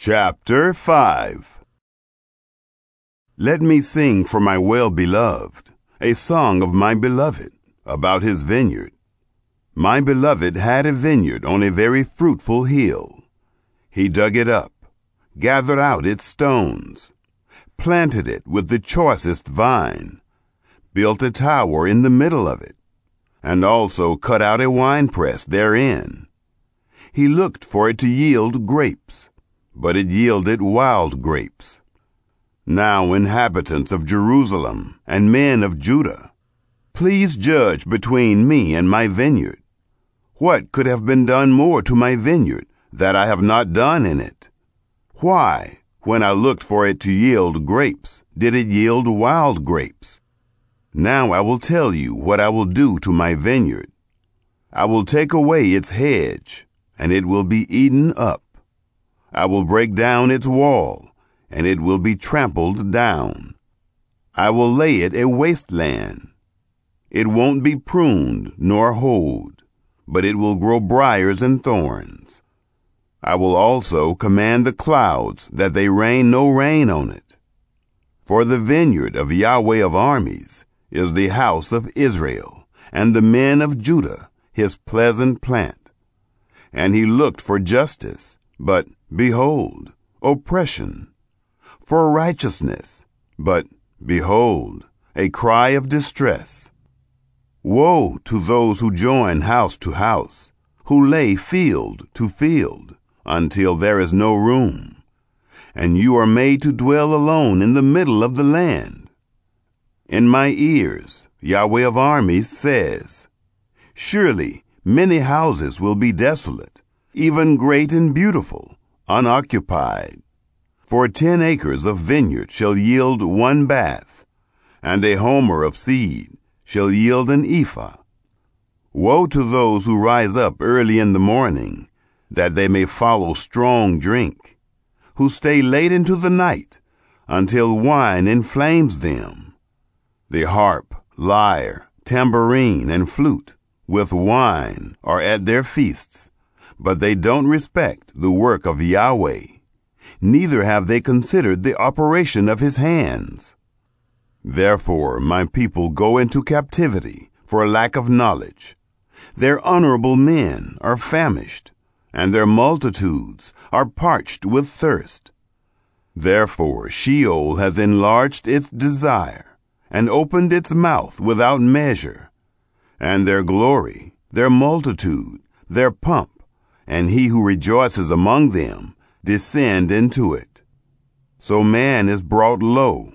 Chapter 5. Let me sing for my well-beloved, a song of my beloved, about his vineyard. My beloved had a vineyard on a very fruitful hill. He dug it up, gathered out its stones, planted it with the choicest vine, built a tower in the middle of it, and also cut out a winepress therein. He looked for it to yield grapes, but it yielded wild grapes. Now, inhabitants of Jerusalem and men of Judah, please judge between me and my vineyard. What could have been done more to my vineyard that I have not done in it? Why, when I looked for it to yield grapes, did it yield wild grapes? Now I will tell you what I will do to my vineyard. I will take away its hedge, and it will be eaten up. I will break down its wall, and it will be trampled down. I will lay it a wasteland. It won't be pruned nor hoed, but it will grow briars and thorns. I will also command the clouds that they rain no rain on it. For the vineyard of Yahweh of armies is the house of Israel, and the men of Judah his pleasant plant. And he looked for justice, but behold, oppression, for righteousness, but behold, a cry of distress. Woe to those who join house to house, who lay field to field, until there is no room, and you are made to dwell alone in the middle of the land. In my ears, Yahweh of armies says, surely many houses will be desolate, even great and beautiful, unoccupied. For 10 acres of vineyard shall yield 1 bath, and a homer of seed shall yield an ephah. Woe to those who rise up early in the morning, that they may follow strong drink, who stay late into the night, until wine inflames them. The harp, lyre, tambourine, and flute, with wine, are at their feasts, but they don't respect the work of Yahweh, neither have they considered the operation of his hands. Therefore my people go into captivity for lack of knowledge. Their honorable men are famished, and their multitudes are parched with thirst. Therefore Sheol has enlarged its desire, and opened its mouth without measure. And their glory, their multitude, their pomp, and he who rejoices among them, descend into it. So man is brought low,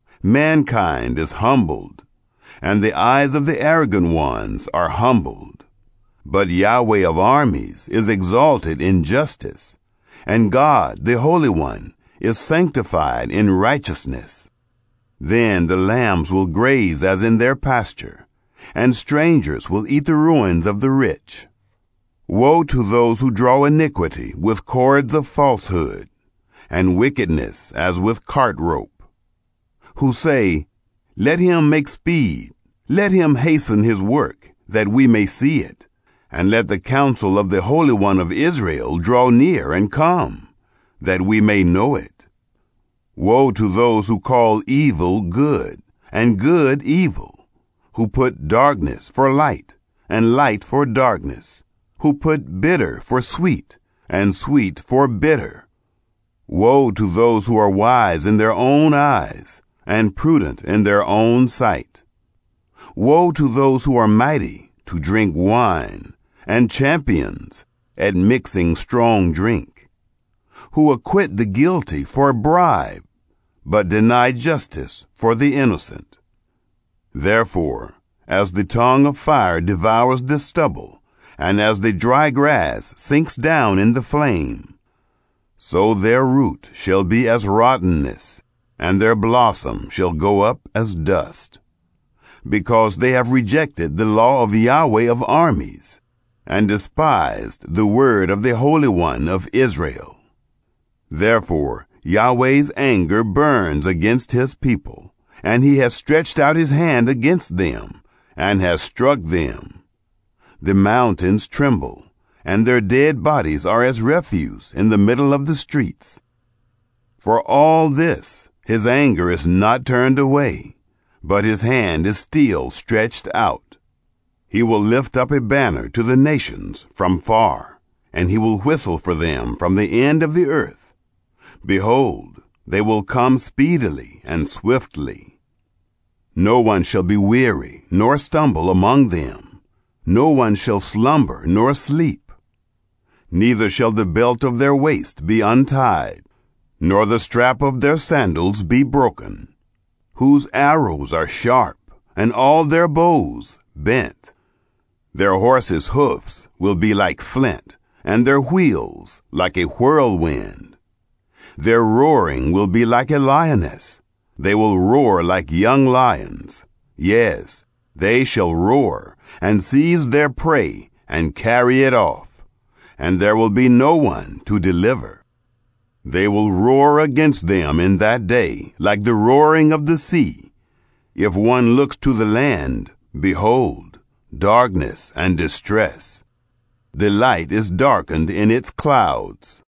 mankind is humbled, and the eyes of the arrogant ones are humbled. But Yahweh of armies is exalted in justice, and God, the Holy One, is sanctified in righteousness. Then the lambs will graze as in their pasture, and strangers will eat the ruins of the rich. Woe to those who draw iniquity with cords of falsehood, and wickedness as with cart rope, who say, let him make speed, let him hasten his work, that we may see it, and let the counsel of the Holy One of Israel draw near and come, that we may know it. Woe to those who call evil good, and good evil, who put darkness for light, and light for darkness, who put bitter for sweet, and sweet for bitter. Woe to those who are wise in their own eyes, and prudent in their own sight. Woe to those who are mighty to drink wine, and champions at mixing strong drink, who acquit the guilty for a bribe, but deny justice for the innocent. Therefore, as the tongue of fire devours the stubble, and as the dry grass sinks down in the flame, so their root shall be as rottenness, and their blossom shall go up as dust, because they have rejected the law of Yahweh of armies, and despised the word of the Holy One of Israel. Therefore Yahweh's anger burns against his people, and he has stretched out his hand against them, and has struck them. The mountains tremble, and their dead bodies are as refuse in the middle of the streets. For all this, his anger is not turned away, but his hand is still stretched out. He will lift up a banner to the nations from far, and he will whistle for them from the end of the earth. Behold, they will come speedily and swiftly. No one shall be weary nor stumble among them. No one shall slumber nor sleep. Neither shall the belt of their waist be untied, nor the strap of their sandals be broken, whose arrows are sharp, and all their bows bent. Their horses' hoofs will be like flint, and their wheels like a whirlwind. Their roaring will be like a lioness. They will roar like young lions. Yes, they shall roar, and seize their prey, and carry it off. And there will be no one to deliver. They will roar against them in that day, like the roaring of the sea. If one looks to the land, behold, darkness and distress. The light is darkened in its clouds.